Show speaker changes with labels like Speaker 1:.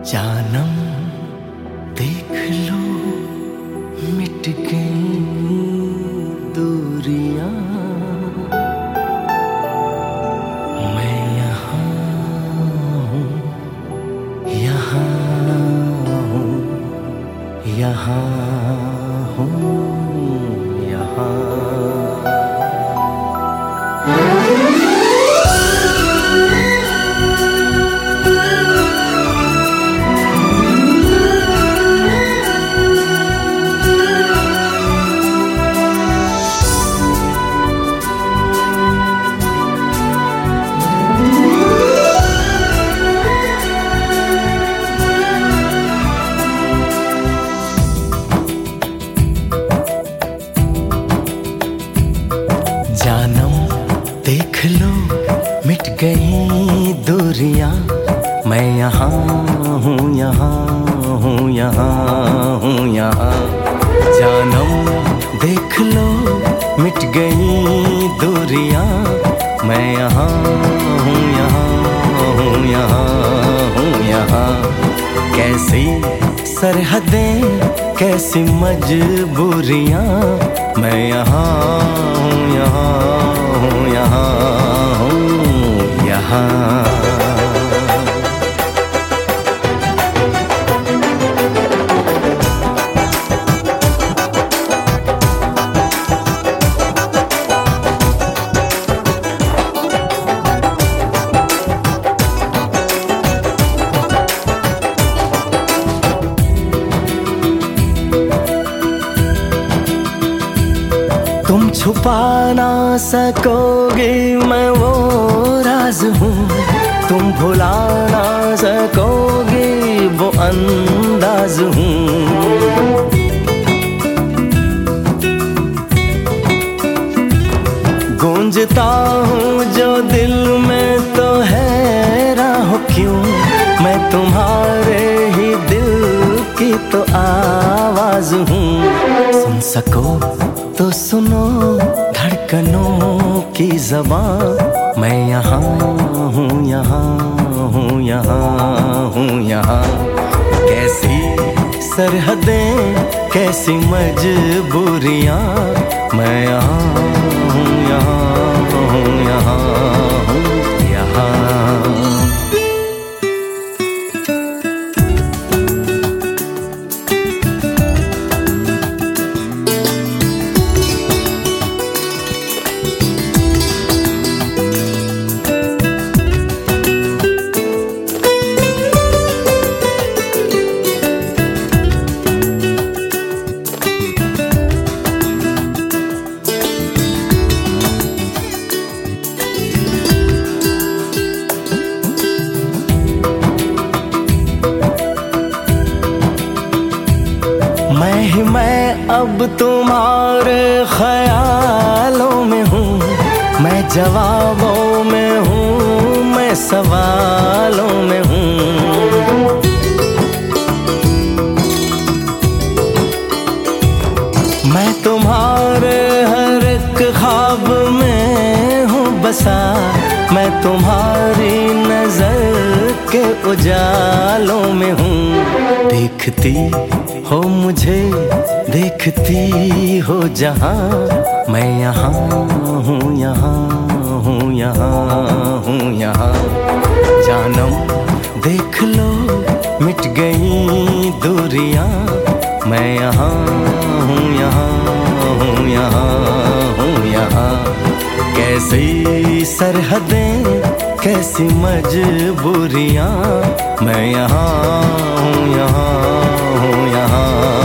Speaker 1: जानम देख लो मिट गई दूरियां, मैं यहाँ हूँ, यहाँ हूँ, यहाँ हूँ, यहाँ। जानम देख लो मिट गई दूरियां, मैं यहाँ हूँ, यहाँ हूँ, यहाँ हूँ, यहाँ। जानम देख लो मिट गई दूरियां, मैं यहाँ हूँ, यहाँ हूँ, यहाँ हूँ, यहाँ। कैसी सरहदें कैसी मजबूरियां, मैं यहाँ हूँ, यहाँ हूँ, यहाँ हूँ, यहाँ। तुम छुपा ना सकोगे मैं वो राज हूँ, तुम भुला ना सकोगे वो अंदाज हूँ। गूंजता हूँ जो दिल में तो हैरान हो क्यों, मैं तुम्हारे ही दिल की तो आवाज हूँ। सुन सको तो सुनो धड़कनों की ज़बान, मैं यहाँ हूँ, यहाँ हूँ, यहाँ हूँ, यहाँ। कैसी सरहदें कैसी मजबूरियाँ, मैं यहाँ हूँ, यहाँ हूँ, यहाँ हूँ, यहाँ। मैं अब तुम्हारे ख्यालों में हूँ, मैं जवाबों में हूँ, मैं सवालों में हूँ। मैं तुम्हारे हर एक ख्वाब में हूँ बसा, मैं तुम्हारी नजर के उजालों में हूँ। देखती हो मुझे देखती हो जहाँ, मैं यहाँ हूँ, यहाँ हूँ, यहाँ हूँ, यहाँ। जानम देख लो मिट गई दूरियां, मैं यहाँ हूँ, यहाँ हूँ, यहाँ हूँ, यहाँ। कैसी सरहदें कैसी मजबूरियां, मैं यहाँ हूँ, यहाँ हूँ, यहाँ।